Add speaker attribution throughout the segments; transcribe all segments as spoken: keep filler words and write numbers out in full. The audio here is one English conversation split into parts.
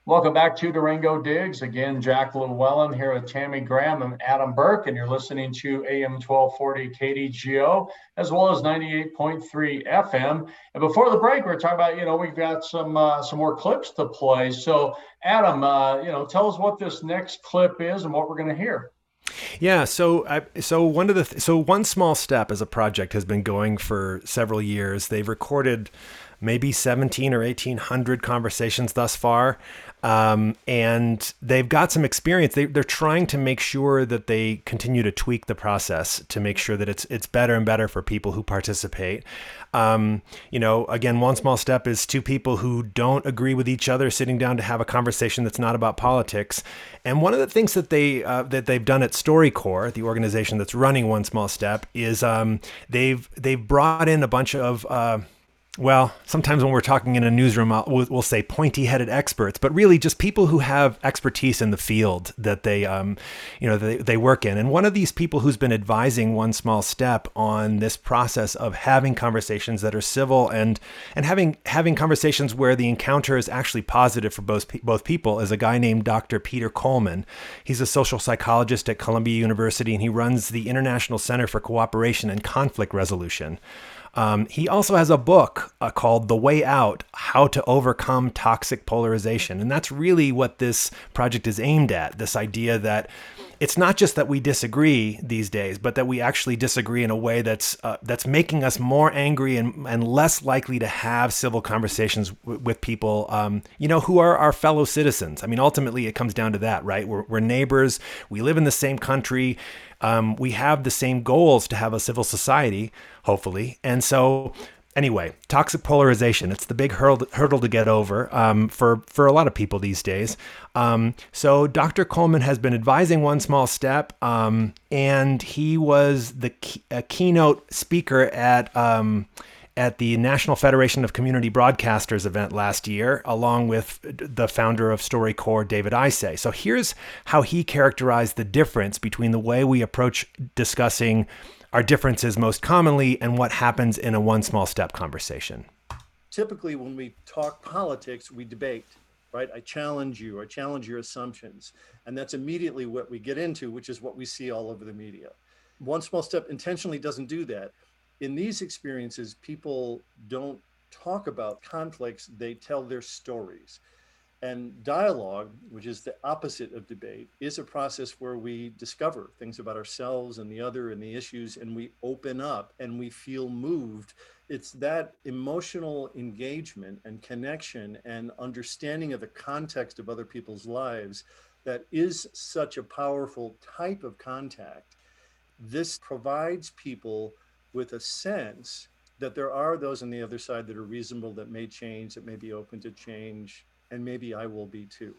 Speaker 1: Welcome back to Durango Digs. Again, Jack Llewellyn here with Tammy Graham and Adam Burke, and you're listening to A M twelve forty K D G O as well as ninety-eight point three F M. And before the break, we are talking about, you know, we've got some uh, some more clips to play. So, Adam, uh, you know, tell us what this next clip is and what we're going to hear.
Speaker 2: Yeah, so I, so one of the th- so One Small Step as a project has been going for several years. They've recorded maybe seventeen or eighteen hundred conversations thus far. Um, and they've got some experience. They, they're trying to make sure that they continue to tweak the process to make sure that it's it's better and better for people who participate. Um, you know, again, One Small Step is two people who don't agree with each other sitting down to have a conversation that's not about politics. And one of the things that they uh, that they've done at StoryCorps, the organization that's running One Small Step, is um, they've they've brought in a bunch of uh, well, sometimes when we're talking in a newsroom, I'll, we'll, we'll say pointy-headed experts, but really just people who have expertise in the field that they, um, you know, they, they work in. And one of these people who's been advising One Small Step on this process of having conversations that are civil and and having having conversations where the encounter is actually positive for both both people is a guy named Doctor Peter Coleman. He's a social psychologist at Columbia University, and he runs the International Center for Cooperation and Conflict Resolution. Um, he also has a book uh, called The Way Out, How to Overcome Toxic Polarization. And that's really what this project is aimed at, this idea that it's not just that we disagree these days, but that we actually disagree in a way that's uh, that's making us more angry and, and less likely to have civil conversations w- with people, um, you know, who are our fellow citizens. I mean, ultimately, it comes down to that, right? We're, we're neighbors. We live in the same country. Um, we have the same goals to have a civil society, hopefully. And so anyway, toxic polarization, it's the big hurdle, hurdle to get over um, for, for a lot of people these days. Um, so Doctor Coleman has been advising One Small Step, um, and he was the key, a keynote speaker at um, at the National Federation of Community Broadcasters event last year, along with the founder of StoryCorps, David Isay. So here's how he characterized the difference between the way we approach discussing our differences most commonly and what happens in a One Small Step conversation.
Speaker 3: Typically, when we talk politics, we debate, right? I challenge you, I challenge your assumptions. And that's immediately what we get into, which is what we see all over the media. One Small Step intentionally doesn't do that. In these experiences, people don't talk about conflicts, they tell their stories. And dialogue, which is the opposite of debate, is a process where we discover things about ourselves and the other and the issues, and we open up and we feel moved. It's that emotional engagement and connection and understanding of the context of other people's lives that is such a powerful type of contact. This provides people with a sense that there are those on the other side that are reasonable, that may change, that may be open to change, and maybe I will be too.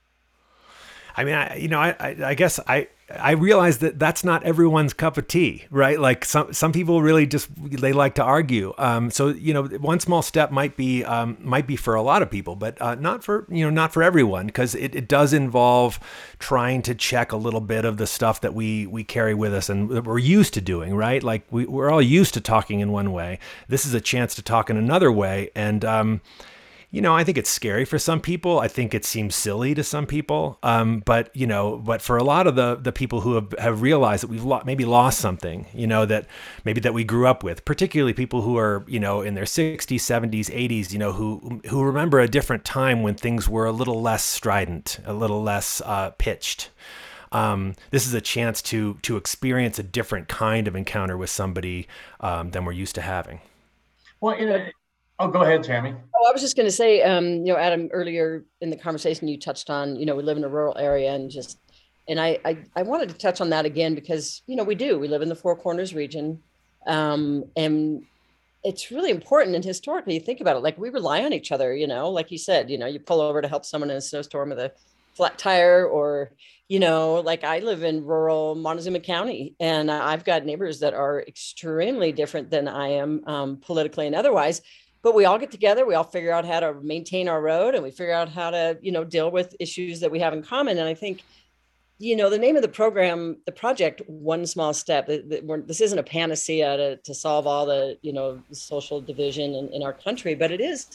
Speaker 2: I mean, I, you know, I, I, I guess I, I realize that that's not everyone's cup of tea, right? Like some, some people really just, they like to argue. Um, so, you know, One Small Step might be, um, might be for a lot of people, but uh, not for, you know, not for everyone, because it, it does involve trying to check a little bit of the stuff that we, we carry with us and that we're used to doing, right? Like we, we're all used to talking in one way. This is a chance to talk in another way. And, um, you know, I think it's scary for some people. I think it seems silly to some people. Um, but, you know, but for a lot of the the people who have, have realized that we've lo- maybe lost something, you know, that maybe that we grew up with, particularly people who are, you know, in their sixties, seventies, eighties, you know, who who remember a different time when things were a little less strident, a little less uh, pitched. Um, this is a chance to to experience a different kind of encounter with somebody um, than we're used to having.
Speaker 1: Well, in a, oh, go ahead, Tammy.
Speaker 4: Oh, I was just going to say, um, you know, Adam, earlier in the conversation you touched on, you know, we live in a rural area and just, and I, I, I wanted to touch on that again because, you know, we do, we live in the Four Corners region. Um, and it's really important. And historically, you think about it, like we rely on each other, you know, like you said, you know, you pull over to help someone in a snowstorm with a flat tire, or, you know, like I live in rural Montezuma County and I've got neighbors that are extremely different than I am um, politically and otherwise. But we all get together, we all figure out how to maintain our road and we figure out how to, you know, deal with issues that we have in common. And I think, you know, the name of the program, the project, One Small Step, this isn't a panacea to, to solve all the, you know, social division in, in our country, but it is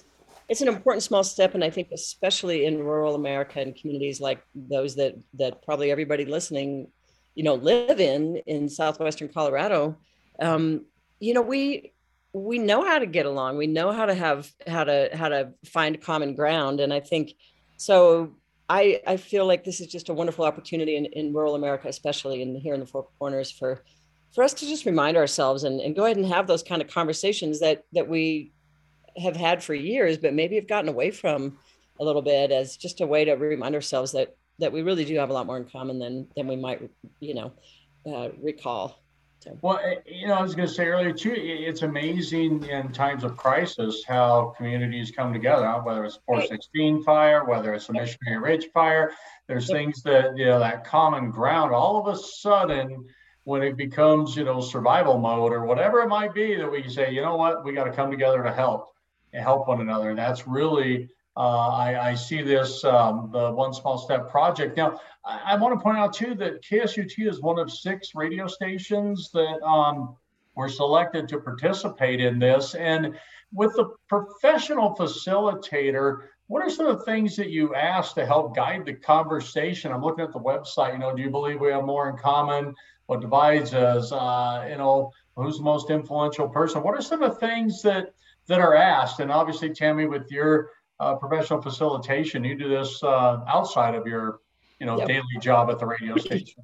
Speaker 4: it's an important small step. And I think especially in rural America and communities like those that, that probably everybody listening, you know, live in, in Southwestern Colorado, um, you know, we, we know how to get along. We know how to have, how to, how to find common ground. And I think, so I, I feel like this is just a wonderful opportunity in, in rural America, especially in here in the Four Corners, for, for us to just remind ourselves and, and go ahead and have those kind of conversations that, that we have had for years, but maybe have gotten away from a little bit, as just a way to remind ourselves that, that we really do have a lot more in common than, than we might, you know, uh, recall. So.
Speaker 1: Well, you know, I was going to say earlier too, it's amazing in times of crisis how communities come together, whether it's four sixteen fire, whether it's a Missionary Ridge fire. There's yep. things that, you know, that common ground, all of a sudden, when it becomes, you know, survival mode or whatever it might be, that we can say, you know what, we got to come together to help and help one another. And that's really, uh, I, I see this, um, the One Small Step project. Now, I, I want to point out too that K S U T is one of six radio stations that um, were selected to participate in this. And with the professional facilitator, what are some of the things that you ask to help guide the conversation? I'm looking at the website, you know, do you believe we have more in common? What divides us? Uh, you know, who's the most influential person? What are some of the things that that are asked? And obviously, Tammy, with your uh, professional facilitation, you do this uh, outside of your, you know, yep. daily job at the radio station.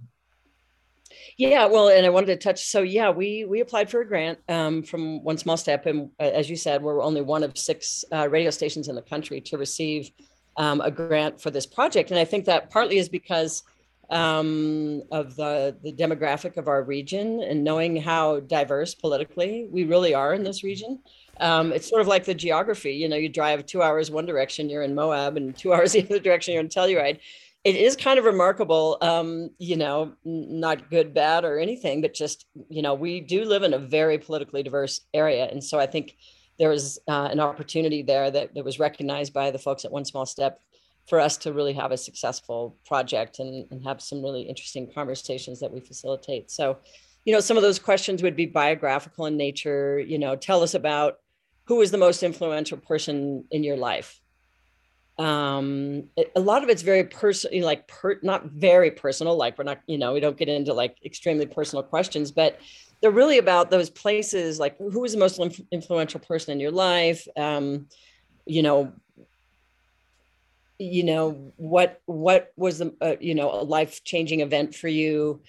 Speaker 4: Yeah, well, and I wanted to touch. So yeah, we we applied for a grant um, from One Small Step, and uh, as you said, we're only one of six uh, radio stations in the country to receive um, a grant for this project. And I think that partly is because um, of the the demographic of our region and knowing how diverse politically we really are in this region. Um, it's sort of like the geography, you know, you drive two hours one direction, you're in Moab, and two hours the other direction, you're in Telluride. It is kind of remarkable, um, you know, not good, bad, or anything, but just, you know, we do live in a very politically diverse area. And so I think there was uh, an opportunity there that, that was recognized by the folks at One Small Step for us to really have a successful project and, and have some really interesting conversations that we facilitate. So, you know, some of those questions would be biographical in nature, you know, tell us about who is the most influential person in your life. Um, it, a lot of it's very personal, like per, not very personal, like we're not, you know, we don't get into like extremely personal questions, but they're really about those places, like who is the most inf- influential person in your life? Um, you know, you know, what, what was the, uh, you know, a life-changing event for you?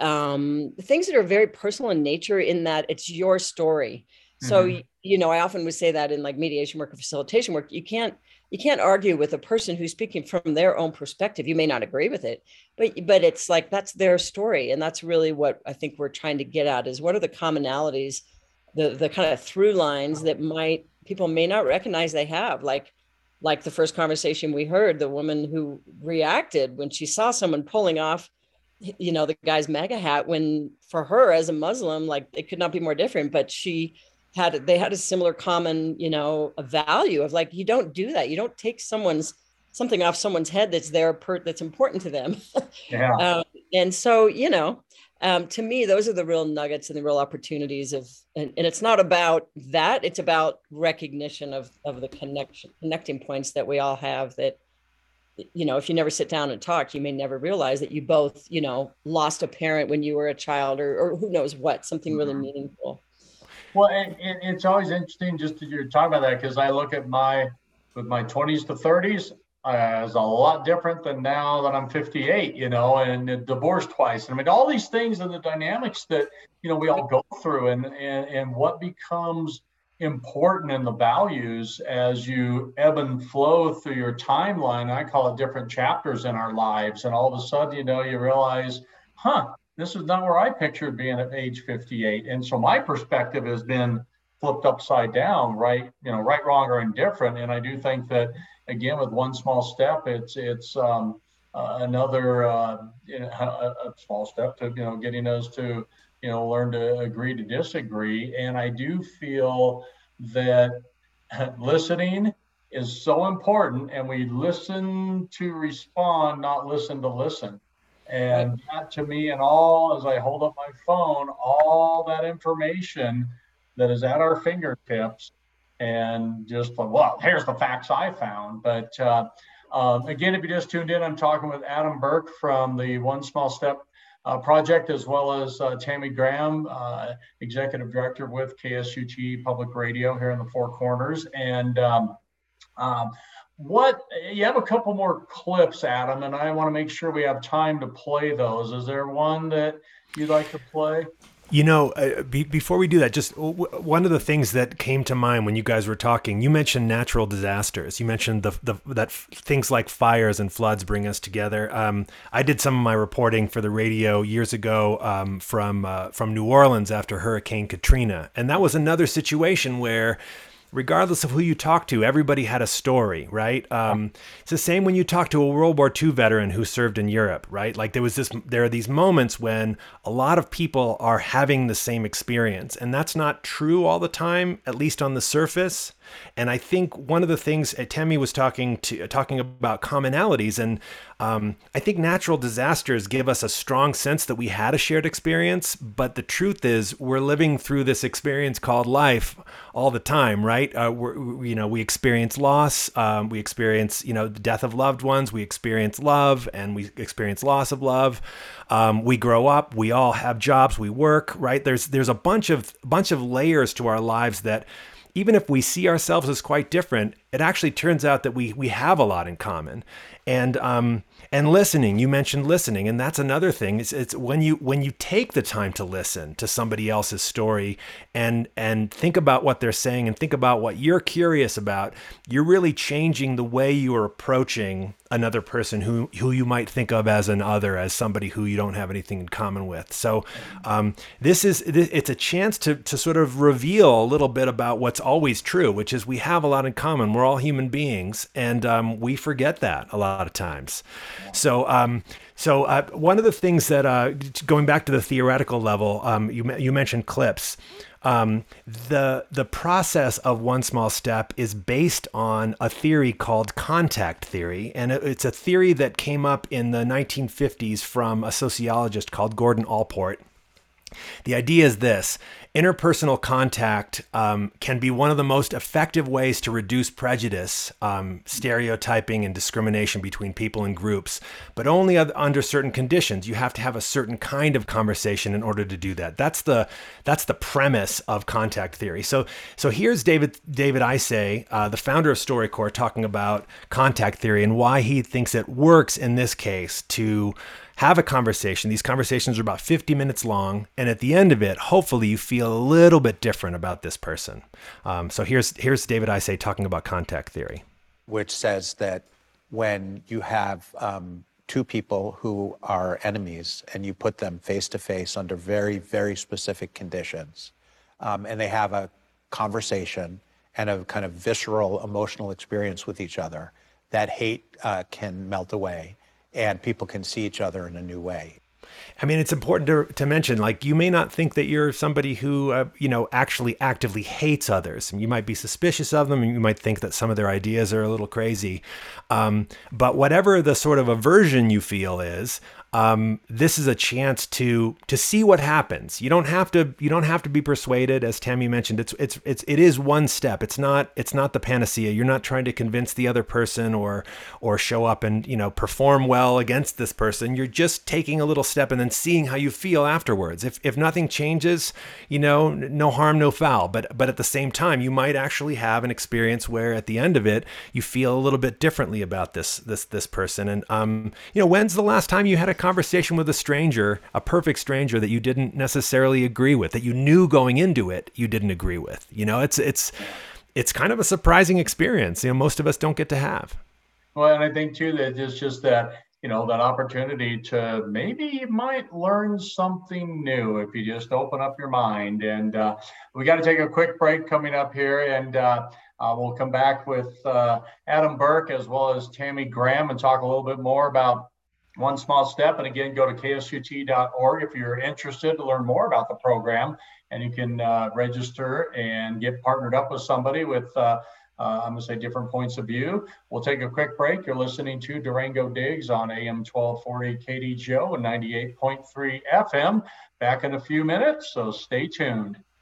Speaker 4: Um, things that are very personal in nature, in that it's your story. So, mm-hmm. you know, I often would say that in like mediation work or facilitation work, you can't, you can't argue with a person who's speaking from their own perspective. You may not agree with it, but, but it's like, that's their story. And that's really what I think we're trying to get at, is what are the commonalities, the, the kind of through lines that might, people may not recognize they have, like, like the first conversation we heard, the woman who reacted when she saw someone pulling off, you know, the guy's MAGA hat, when for her as a Muslim, like it could not be more different, but she had, they had a similar common, you know, a value of like, you don't do that. You don't take someone's, something off someone's head that's there, per, that's important to them.
Speaker 1: Yeah.
Speaker 4: um, and so, you know, um, to me, those are the real nuggets and the real opportunities of, and, and it's not about that, it's about recognition of, of the connection, connecting points that we all have that, you know, if you never sit down and talk, you may never realize that you both, you know, lost a parent when you were a child, or, or who knows what, something really meaningful.
Speaker 1: Well, and, and it's always interesting just to you're talking about that, because I look at my, with my twenties to thirties, uh, as a lot different than now that I'm fifty-eight, you know, and divorced twice. I mean, all these things and the dynamics that, you know, we all go through, and, and, and what becomes important in the values as you ebb and flow through your timeline. I call it different chapters in our lives. And all of a sudden, you know, you realize, huh, this is not where I pictured being at age fifty-eight. And so my perspective has been flipped upside down, right? You know, right, wrong, or indifferent. And I do think that, again, with One Small Step, it's it's um, uh, another uh, you know, a, a small step to, you know, getting us to, you know, learn to agree to disagree. And I do feel that listening is so important, and we listen to respond, not listen to listen. And that, to me, and all, as I hold up my phone, all that information that is at our fingertips, and just like, well, here's the facts I found. But uh, um, again, if you just tuned in, I'm talking with Adam Burke from the One Small Step uh, project, as well as uh, Tammy Graham, uh, executive director with K S U T Public Radio here in the Four Corners. And um, um, what you have a couple more clips, Adam, and I want to make sure we have time to play those. Is there one that you'd like to play?
Speaker 2: You know, uh, be, before we do that, just w- one of the things that came to mind when you guys were talking, you mentioned natural disasters. You mentioned the, the that f- things like fires and floods bring us together. Um, I did some of my reporting for the radio years ago um, from uh, from New Orleans after Hurricane Katrina, and that was another situation where, regardless of who you talk to, everybody had a story, right? Um, it's the same when you talk to a World War Two veteran who served in Europe, right? Like there was this, there are these moments when a lot of people are having the same experience, and that's not true all the time, at least on the surface. And I think one of the things uh, Tammy was talking to talking about commonalities, and um, I think natural disasters give us a strong sense that we had a shared experience. But the truth is, we're living through this experience called life all the time, right? Uh, we're, you know, we experience loss, um, we experience, you know, the death of loved ones, we experience love, and we experience loss of love. Um, we grow up, we all have jobs, we work, right? There's there's a bunch of bunch of layers to our lives that, even if we see ourselves as quite different, it actually turns out that we we have a lot in common. And um and listening, you mentioned listening, and that's another thing. It's it's when you when you take the time to listen to somebody else's story and and think about what they're saying and think about what you're curious about, you're really changing the way you are approaching another person who who you might think of as an other, as somebody who you don't have anything in common with. So um, this is it's a chance to to sort of reveal a little bit about what's always true, which is we have a lot in common. We're all human beings, and um, we forget that a lot of times. So um, so uh, one of the things that uh, going back to the theoretical level, um, you you mentioned clips. Um, the the process of One Small Step is based on a theory called contact theory, and it, it's a theory that came up in the nineteen fifties from a sociologist called Gordon Allport. The idea is this: interpersonal contact um, can be one of the most effective ways to reduce prejudice, um, stereotyping, and discrimination between people and groups, but only under certain conditions. You have to have a certain kind of conversation in order to do that. That's the that's the premise of contact theory. So so here's David David Isay, uh, the founder of StoryCorps, talking about contact theory and why he thinks it works in this case to have a conversation. These conversations are about fifty minutes long, and at the end of it, hopefully you feel a little bit different about this person. Um, so here's here's David Isay talking about contact theory,
Speaker 5: which says that when you have um, two people who are enemies and you put them face to face under very, very specific conditions, um, and they have a conversation and a kind of visceral emotional experience with each other, that hate uh, can melt away, and people can see each other in a new way.
Speaker 2: I mean, it's important to, to mention, like, you may not think that you're somebody who, uh, you know, actually actively hates others. You might be suspicious of them, and you might think that some of their ideas are a little crazy. Um, but whatever the sort of aversion you feel is, um, this is a chance to to see what happens. You don't have to you don't have to be persuaded, as Tammy mentioned. It's it's it's it is one step. It's not it's not the panacea. You're not trying to convince the other person or or show up and, you know, perform well against this person. You're just taking a little step and then seeing how you feel afterwards. If if nothing changes, you know, no harm, no foul. But but at the same time, you might actually have an experience where at the end of it, you feel a little bit differently about this this this person. And um, you know, when's the last time you had a conversation with a stranger, a perfect stranger that you didn't necessarily agree with, that you knew going into it you didn't agree with? You know, it's it's it's kind of a surprising experience. You know, most of us don't get to have.
Speaker 1: Well, and I think too that it's just that, you know, that opportunity to maybe you might learn something new if you just open up your mind. And uh, we got to take a quick break coming up here, and uh, uh, we'll come back with uh, Adam Burke as well as Tammy Graham and talk a little bit more about One Small Step. And again, go to K S U T dot org if you're interested to learn more about the program, and you can uh, register and get partnered up with somebody with uh, Uh, I'm going to say different points of view. We'll take a quick break. You're listening to Durango Digs on A M twelve forty K D G O and ninety-eight point three F M. Back in a few minutes, so stay tuned.